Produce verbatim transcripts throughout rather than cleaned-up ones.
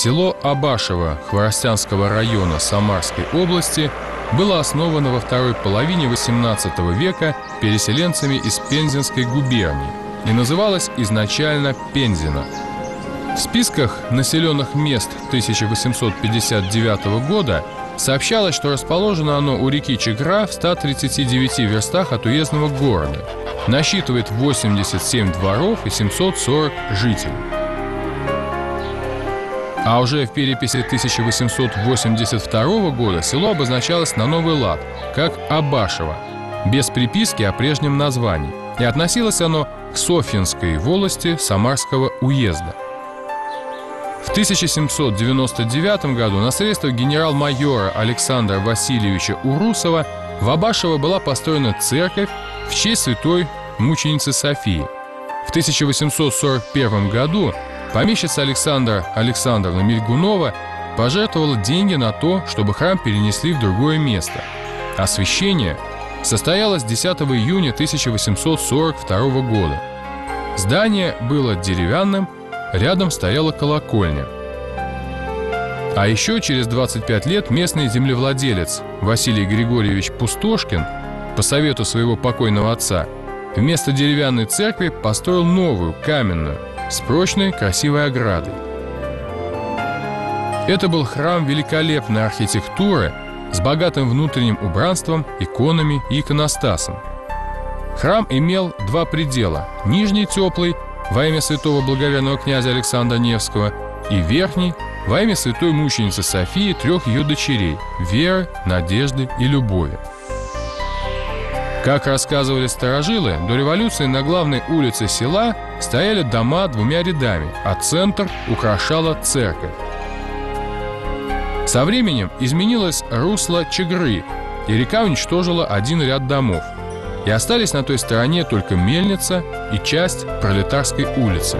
Село Абашево Хворостянского района Самарской области было основано во второй половине восемнадцатого века переселенцами из Пензенской губернии и называлось изначально Пензино. В списках населенных мест тысяча восемьсот пятьдесят девятого года сообщалось, что расположено оно у реки Чегра в ста тридцати девяти верстах от уездного города, насчитывает восемьдесят семь дворов и семьсот сорок жителей. А уже в переписи тысяча восемьсот восемьдесят второго года село обозначалось на новый лад, как Абашево, без приписки о прежнем названии, и относилось оно к Софьинской волости Самарского уезда. В тысяча семьсот девяносто девятом году на средства генерал-майора Александра Васильевича Урусова в Абашево была построена церковь в честь святой мученицы Софии. В тысяча восемьсот сорок первом году помещица Александра Александровна Мельгунова пожертвовала деньги на то, чтобы храм перенесли в другое место. Освящение состоялось десятого июня тысяча восемьсот сорок второго года. Здание было деревянным, рядом стояла колокольня. А еще через двадцать пять лет местный землевладелец Василий Григорьевич Пустошкин по совету своего покойного отца вместо деревянной церкви построил новую, каменную, с прочной, красивой оградой. Это был храм великолепной архитектуры с богатым внутренним убранством, иконами и иконостасом. Храм имел два предела – нижний теплый во имя святого благоверного князя Александра Невского и верхний во имя святой мученицы Софии трех ее дочерей – Веры, Надежды и Любови. Как рассказывали старожилы, до революции на главной улице села стояли дома двумя рядами, а центр украшала церковь. Со временем изменилось русло Чегры, и река уничтожила один ряд домов. И остались на той стороне только мельница и часть Пролетарской улицы.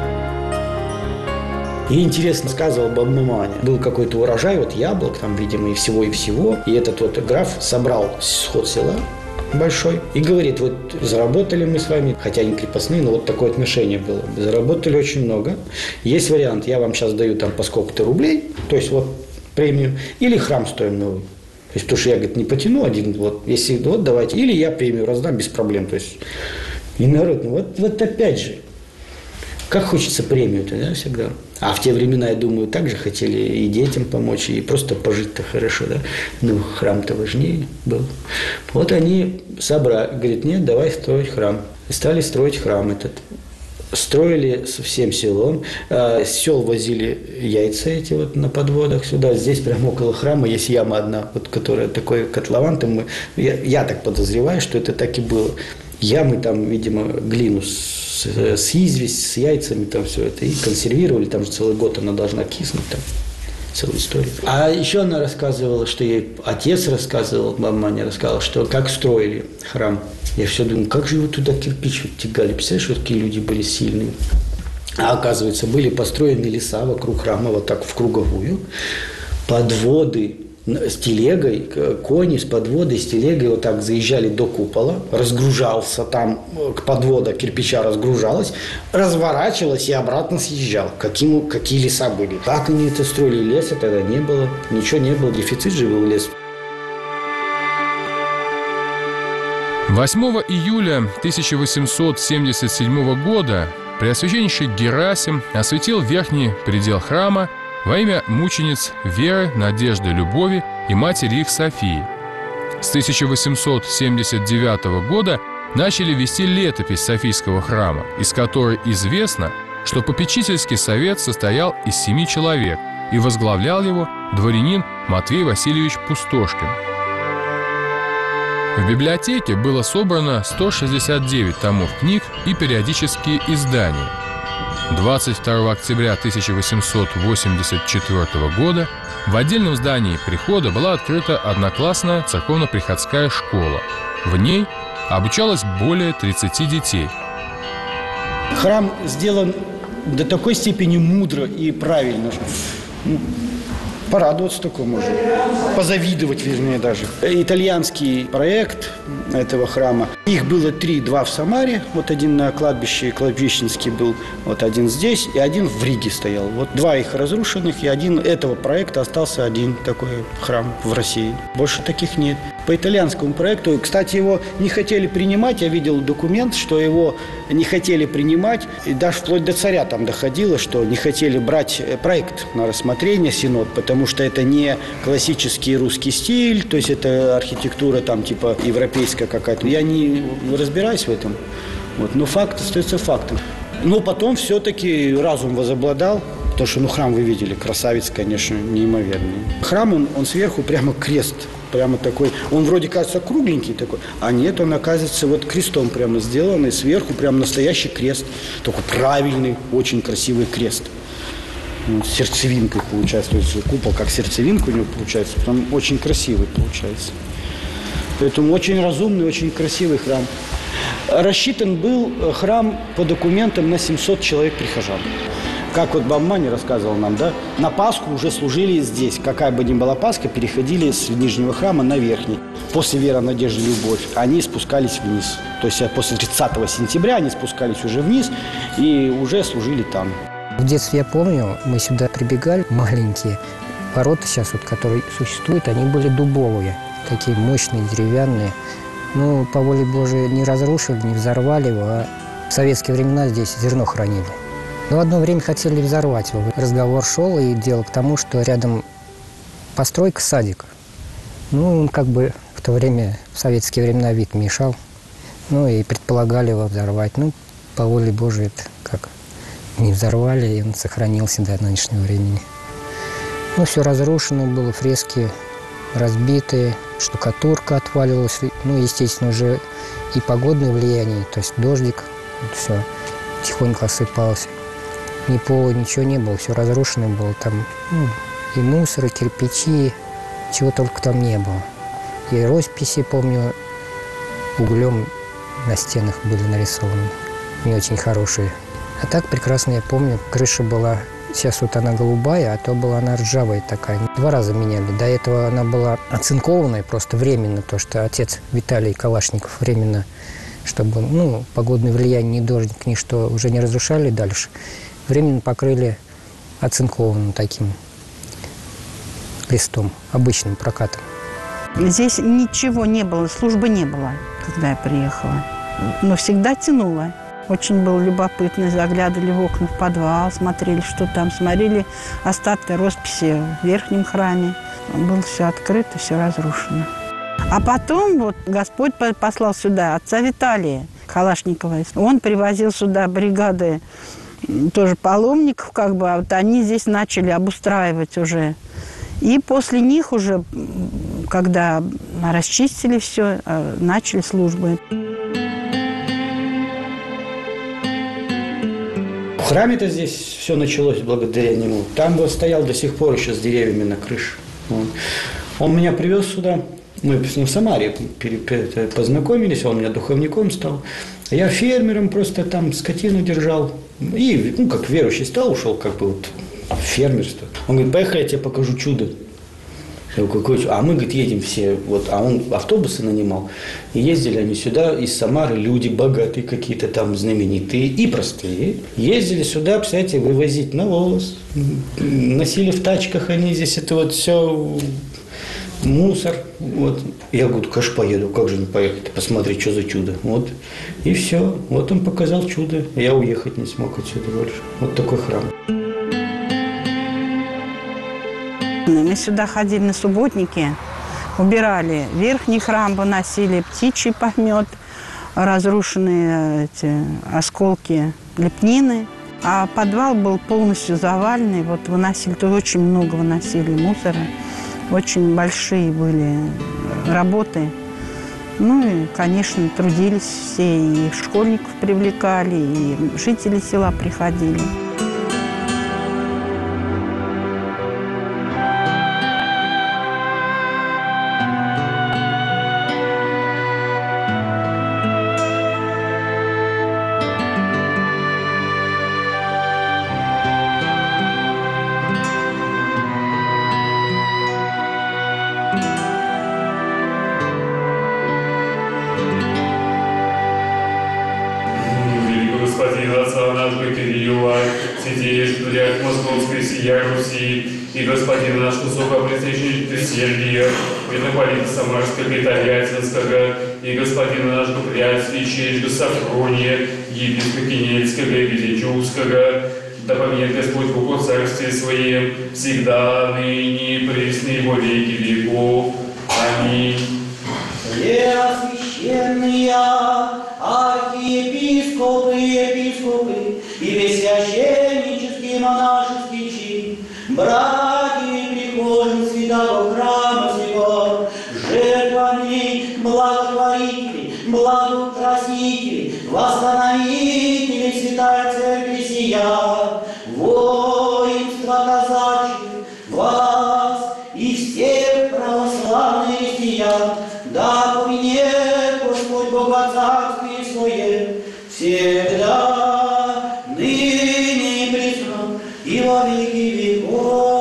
И интересно сказывал баба Маня. Был какой-то урожай, вот яблок там, видимо, и всего, и всего. И этот вот граф собрал сход села большой и говорит, вот заработали мы с вами, хотя они крепостные, но вот такое отношение было. Заработали очень много. Есть вариант, я вам сейчас даю там по сколько-то рублей, то есть вот премию, или храм стоим новый. То есть, потому что я, говорит, не потяну один, вот, если, вот давайте, или я премию раздам без проблем. То есть, и народ, ну вот, вот опять же, как хочется премию-то, да, всегда. А в те времена, я думаю, также хотели и детям помочь, и просто пожить-то хорошо, да. Ну, храм-то важнее был. Вот они собрали, говорит, нет, давай строить храм. И стали строить храм этот. Строили со всем селом. С сел возили яйца эти вот на подводах сюда. Здесь прямо около храма есть яма одна, вот, которая такой котлован. Там мы, я, я так подозреваю, что это так и было. Ямы там, видимо, глину с, с известь, с яйцами там все это. И консервировали. Там же целый год она должна киснуть. Там целую историю. А еще она рассказывала, что ей отец рассказывал, мама Маня рассказывала, что как строили храм. Я все думаю, как же его туда кирпич вот тягали? Представляешь, вот какие люди были сильные. А оказывается, были построены леса вокруг храма, вот так в круговую. Подводы с телегой, кони с подводой, с телегой вот так заезжали до купола, разгружался там, к подвода кирпича разгружалась, разворачивалась и обратно съезжал. Каким, какие леса были. Как они это строили? Леса тогда не было, ничего не было, дефицит же был лес. восьмого июля тысяча восемьсот семьдесят седьмого года преосвященнейший Герасим осветил верхний предел храма во имя мучениц Веры, Надежды, Любови и матери их Софии. С тысяча восемьсот семьдесят девятого года начали вести летопись Софийского храма, из которой известно, что попечительский совет состоял из семи человек и возглавлял его дворянин Матвей Васильевич Пустошкин. В библиотеке было собрано сто шестьдесят девять томов книг и периодические издания. двадцать второго октября тысяча восемьсот восемьдесят четвёртого года в отдельном здании прихода была открыта одноклассная церковно-приходская школа. В ней обучалось более тридцати детей. Храм сделан до такой степени мудро и правильно. Порадоваться такому можно. Позавидовать, вернее, даже. Итальянский проект этого храма. Их было три, два в Самаре, вот один на кладбище Кладбищенский был, вот один здесь и один в Риге стоял. Вот два их разрушенных, и один этого проекта остался один такой храм в России. Больше таких нет. По итальянскому проекту, кстати, его не хотели принимать, я видел документ, что его не хотели принимать, и даже вплоть до царя там доходило, что не хотели брать проект на рассмотрение, синод, потому что это не классический русский стиль, то есть это архитектура там типа европейская какая-то. Я не разбираюсь в этом, вот, но факт остается фактом. Но потом все-таки разум возобладал, потому что, ну, храм вы видели, красавец, конечно, неимоверный. Храм, он, он сверху прямо крест, прямо такой, он вроде кажется кругленький такой, а нет, он оказывается вот крестом прямо сделанный, сверху прямо настоящий крест, такой правильный, очень красивый крест. Вот, с сердцевинкой получается, то есть купол как сердцевинка у него получается, потом очень красивый получается. Поэтому очень разумный, очень красивый храм. Рассчитан был храм по документам на семьсот человек прихожан. Как вот Бабмани рассказывал нам, да, на Пасху уже служили здесь. Какая бы ни была Пасха, переходили с нижнего храма на верхний. После «Вера, надежда, любовь» они спускались вниз. То есть после тридцатого сентября они спускались уже вниз и уже служили там. В детстве я помню, мы сюда прибегали, маленькие. Ворота сейчас, вот, которые существуют, они были дубовые, такие мощные, деревянные. Ну, по воле Божией, не разрушили, не взорвали его, а в советские времена здесь зерно хранили. Но одно время хотели взорвать его. Разговор шел, и дело к тому, что рядом постройка садика. Ну, он как бы в то время, в советские времена, вид мешал. Ну, и предполагали его взорвать. Ну, по воле Божией, это как не взорвали, и он сохранился до нынешнего времени. Ну, все разрушено было, фрески разбитые, штукатурка отваливалась. Ну, естественно, уже и погодное влияние, то есть дождик, вот все тихонько осыпалось. Ни пола, ничего не было, все разрушено было. Там ну, и мусор, и кирпичи, чего только там не было. И росписи, помню, углем на стенах были нарисованы, не очень хорошие. А так прекрасно я помню, крыша была, сейчас вот она голубая, а то была она ржавая такая. Два раза меняли. До этого она была оцинкованная просто временно, то что отец Виталий Калашников временно, чтобы ну, погодное влияние, ни дождик, ни что уже не разрушали дальше, временно покрыли оцинкованным таким листом, обычным прокатом. Здесь ничего не было, службы не было, когда я приехала. Но всегда тянуло. Очень было любопытно, заглядывали в окна в подвал, смотрели, что там, смотрели остатки росписи в верхнем храме. Было все открыто, все разрушено. А потом вот Господь послал сюда отца Виталия Калашникова. Он привозил сюда бригады тоже паломников, как бы, а вот они здесь начали обустраивать уже. И после них уже, когда расчистили все, начали службы. В храме-то здесь все началось благодаря нему. Там вот стоял до сих пор еще с деревьями на крыше. Он, он меня привез сюда. Мы с ним в Самаре познакомились, он у меня духовником стал. Я фермером просто там скотину держал. И, ну, как верующий стал, ушел как бы вот в фермерство. Он говорит, поехали, я тебе покажу чудо. Я говорю, какое чудо? А мы, говорит, едем все. Вот, а он автобусы нанимал. И ездили они сюда из Самары, люди богатые какие-то там, знаменитые и простые. Ездили сюда, представляете, вывозить навоз. Носили в тачках они здесь это вот все... мусор. Вот. Я говорю, конечно, поеду, как же не поехать, посмотреть, что за чудо. Вот. И все. Вот он показал чудо. Я уехать не смог отсюда больше. Вот такой храм. Мы сюда ходили на субботники, убирали верхний храм, выносили птичий помет, разрушенные эти осколки лепнины. А подвал был полностью заваленный. Вот выносили, тут очень много выносили мусора. Очень большие были работы. Ну и, конечно, трудились все, и школьников привлекали, и жители села приходили. господин отца наш Кирилла, святей Патриарх Московской сия Руси, и господин наш Высокопресвященника Сергия, митрополита Самарского и Тольяттинского, и господина нашего Преосвященника Сафрония, епископа Кинельского и Визичевского, да помнит Господь Бог о царстве своем, всегда, ныне, присно и во веки веков. Аминь. Преосвященные архиепископы и епископы и весь священнический монашеский чин, братья и прихожие святого храма сего, жертвами благотворители, благоукрасители, восстановители святой церкви сия, воинство казачьих, вас и всех православных христиан, да поминет Господь Бога царствие свое, всегда, ныне и присно, и во веки веков.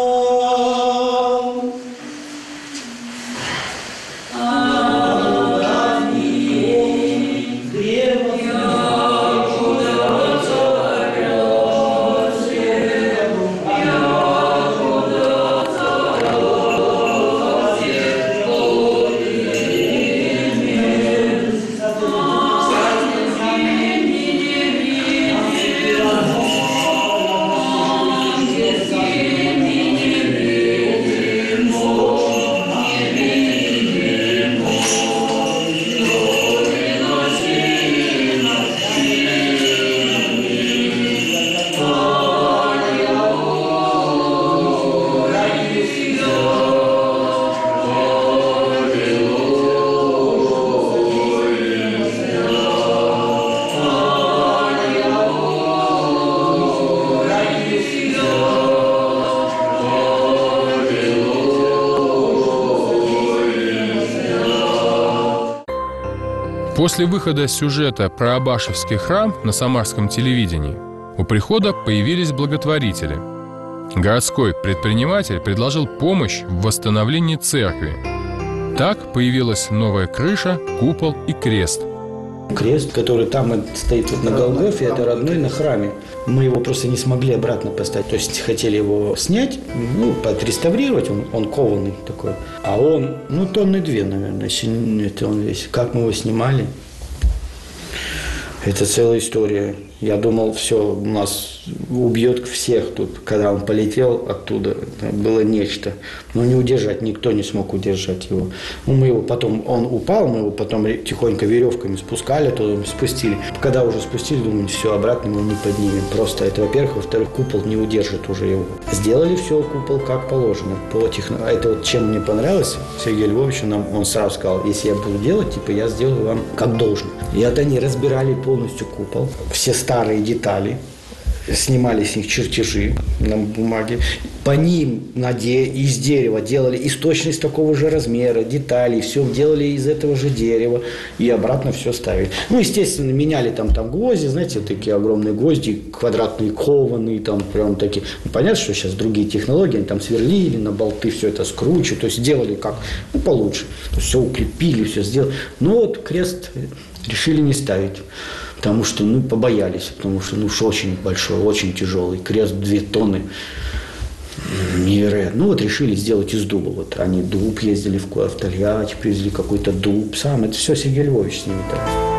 После выхода сюжета про Абашевский храм на самарском телевидении у прихода появились благотворители. Городской предприниматель предложил помощь в восстановлении церкви. Так появилась новая крыша, купол и крест. Крест, который там стоит вот на Голгофе, это родной на храме. Мы его просто не смогли обратно поставить. То есть хотели его снять, ну, отреставрировать, он, он кованый такой. А он, ну, тонны две, наверное, это он весь. Как мы его снимали, это целая история. Я думал, все, у нас убьет всех тут. Когда он полетел оттуда, было нечто. Но не удержать, никто не смог удержать его. Ну, мы его потом, он упал, мы его потом тихонько веревками спускали, то спустили. Когда уже спустили, думаю, все, обратно мы не поднимем. Просто это, во-первых. Во-вторых, купол не удержит уже его. Сделали все, купол как положено. По техно... Это вот чем мне понравилось, Сергею Львовичу, нам, он сразу сказал, если я буду делать, типа, я сделаю вам как должно. И это они разбирали полностью купол. Все старые детали, снимали с них чертежи на бумаге. По ним на де, из дерева делали из точности такого же размера, деталей, все делали из этого же дерева и обратно все ставили. Ну, естественно, меняли там, там гвозди, знаете, вот такие огромные гвозди, квадратные, кованые, там прям такие. Ну, понятно, что сейчас другие технологии, они там сверлили на болты, все это скручивали, то есть делали как, ну, получше. То есть все укрепили, все сделали. Но вот крест решили не ставить. Потому что, ну, побоялись, потому что, ну, уж очень большой, очень тяжелый. Крест две тонны. Невероятно. Ну, вот решили сделать из дуба. Вот они дуб ездили в, в Тольятти, привезли какой-то дуб. Сам, это все Сергей Львович с ними так.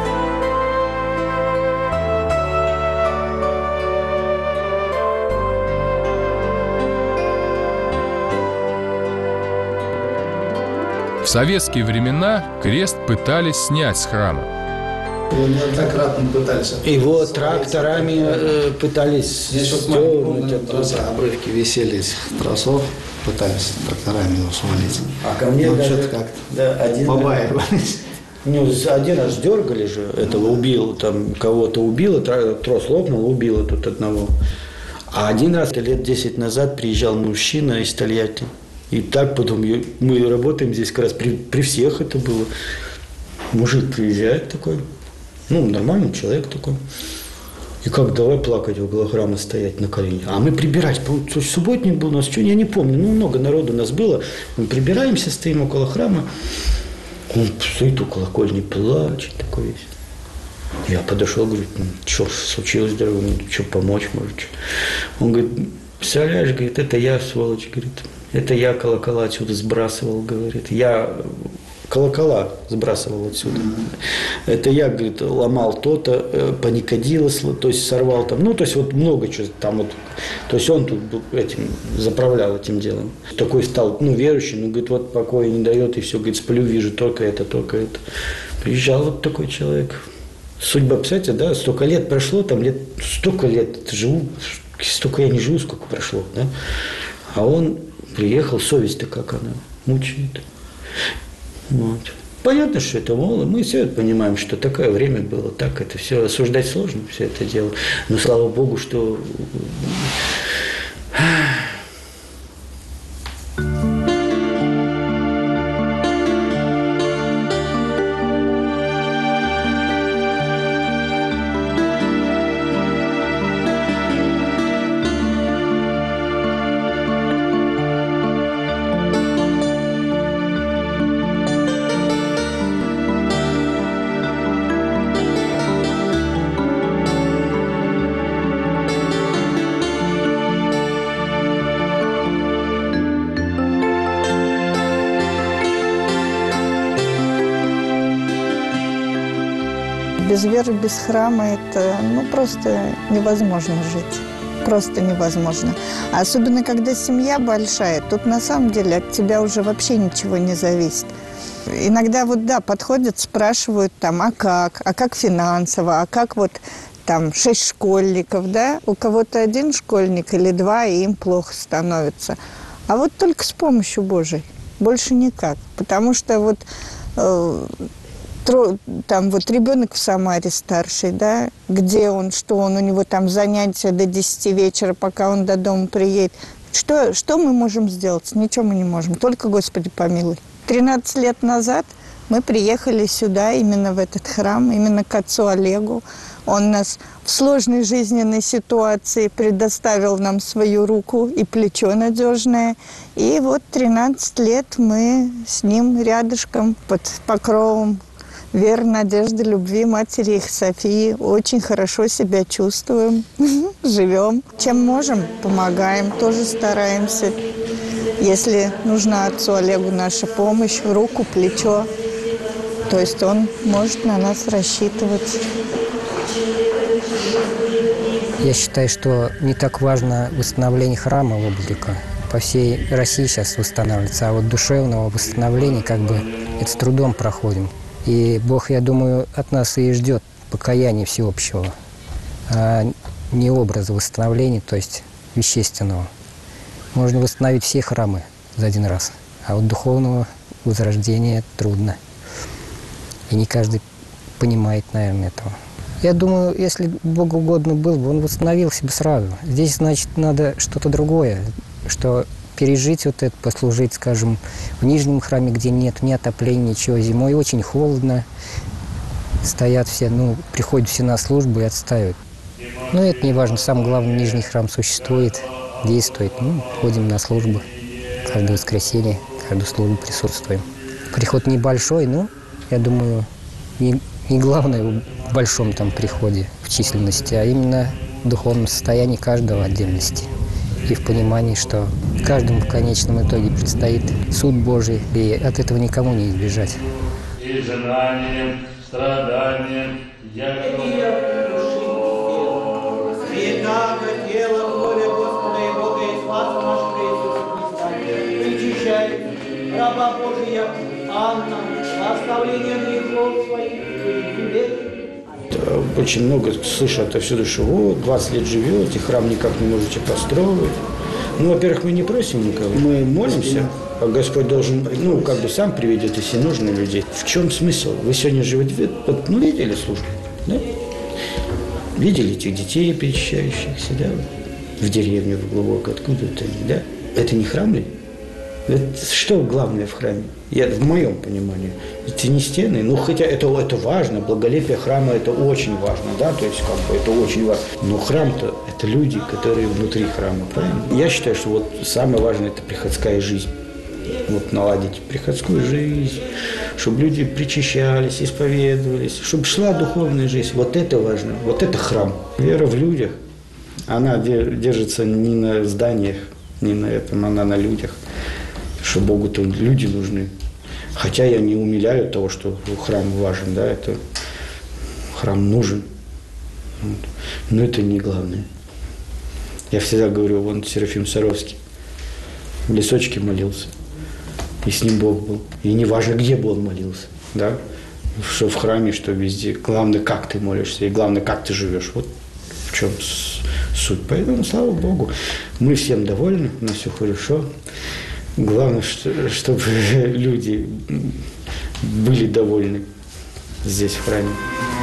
В советские времена крест пытались снять с храма. Неоднократно пытались. Его тракторами э, пытались сдернуть оттуда. Обрывки висели из тросов, пытались тракторами его свалить. А ко мне но даже что-то как-то да, один побаивались. Ну, один раз дергали же, этого убил, там кого-то убило, трос лопнул, убило тут одного. А один раз, лет десять назад, приезжал мужчина из Тольятти. И так потом мы работаем здесь как раз, при, при всех это было. Мужик приезжает такой, ну, нормальный человек такой. И как давай плакать около храма стоять на колени. А мы прибирать, субботник был у нас, что я не помню, ну, много народу у нас было. Мы прибираемся, стоим около храма. Он стоит у колокольни, плачет такой весь. Я подошел, говорю, ну, что случилось, дорогой, ну, что помочь, может? Он говорит, представляешь, говорит, это я, сволочь, говорит, это я колокола отсюда сбрасывал, говорит, я колокола сбрасывал отсюда. Это я, говорит, ломал то-то, паникодилос, то есть сорвал там, ну, то есть вот много чего там вот, то есть он тут этим заправлял этим делом. Такой стал, ну, верующий, ну, говорит, вот покоя не дает, и все, говорит, сплю, вижу только это, только это. Приезжал вот такой человек. Судьба, кстати, да, столько лет прошло, там лет, столько лет живу, столько я не живу, сколько прошло, да. А он приехал, совесть-то как она мучает. Вот. Понятно, что это молодо, мы все это понимаем, что такое время было, так это все, осуждать сложно, все это дело. Но слава Богу, что... Без веры, без храма это ну, просто невозможно жить. Просто невозможно. Особенно, когда семья большая, тут на самом деле от тебя уже вообще ничего не зависит. Иногда вот, да, подходят, спрашивают там, а как, а как финансово, а как вот там шесть школьников, да, у кого-то один школьник или два, и им плохо становится. А вот только с помощью Божией, больше никак. Потому что вот... Э, Там вот ребенок в Самаре старший, да, где он, что он, у него там занятия до десяти вечера, пока он до дома приедет. Что, что мы можем сделать? Ничего мы не можем, только Господи помилуй. тринадцать лет назад мы приехали сюда, именно в этот храм, именно к отцу Олегу. Он нас в сложной жизненной ситуации предоставил нам свою руку и плечо надежное. И вот тринадцать лет мы с ним рядышком под покровом веры, надежды, любви матери их Софии. Очень хорошо себя чувствуем, живем. Чем можем, помогаем, тоже стараемся. Если нужна отцу Олегу наша помощь, руку, плечо, то есть он может на нас рассчитывать. Я считаю, что не так важно восстановление храма Облика. По всей России сейчас восстанавливается, а вот душевного восстановления как бы это с трудом проходим. И Бог, я думаю, от нас и ждет покаяния всеобщего, а не образа восстановления, то есть вещественного. Можно восстановить все храмы за один раз, а вот духовного возрождения трудно. И не каждый понимает, наверное, этого. Я думаю, если Богу угодно был бы, он восстановился бы сразу. Здесь, значит, надо что-то другое, что пережить вот это, послужить, скажем, в нижнем храме, где нет ни отопления, ничего. Зимой очень холодно, стоят все, ну, приходят все на службу и отстаивают. Но это не важно, самое главное, нижний храм существует, действует. Ну, ходим на службу каждое воскресенье, каждую службу присутствуем. Приход небольшой, но, я думаю, не, не главное в большом там приходе, в численности, а именно в духовном состоянии каждого отдельности. И в понимании, что каждому в конечном итоге предстоит суд Божий, и от этого никому не избежать. И желанием, страданием, Святаго тело, крови Господа и Бога и Спаса нашего Иисуса Христа, причащает раба Божия Анна, оставление грехов своих и Очень много слышу отовсюду, что вот, двадцать лет живете, храм никак не можете построить. Ну, во-первых, мы не просим никого, мы молимся, а Господь должен, ну, как бы сам приведет, если нужно, людей. В чем смысл? Вы сегодня живете, вот, ну, видели службу, да? Видели этих детей, перечащающихся, да, в деревню, в глубоко, откуда-то, да? Это не храм ли? Это что главное в храме? Я, в моем понимании. Это не стены, ну хотя это, это важно, благолепие храма это очень важно, да, то есть как бы это очень важно. Но храм-то это люди, которые внутри храма, правильно? Я считаю, что вот самое важное это приходская жизнь. вот наладить приходскую жизнь, чтобы люди причащались, исповедовались, чтобы шла духовная жизнь. Вот это важно, вот это храм. Вера в людях, она держится не на зданиях, не на этом, она на людях. Что Богу-то люди нужны. Хотя я не умиляю того, что храм важен, да, это храм нужен. Вот. Но это не главное. Я всегда говорю, вон Серафим Саровский в лесочке молился, и с ним Бог был. И не важно, где бы он молился, да, что в храме, что везде. Главное, как ты молишься, и главное, как ты живешь. Вот в чем суть. Поэтому, слава Богу, мы всем довольны, у нас все хорошо. Главное, что, чтобы люди были довольны здесь, в храме.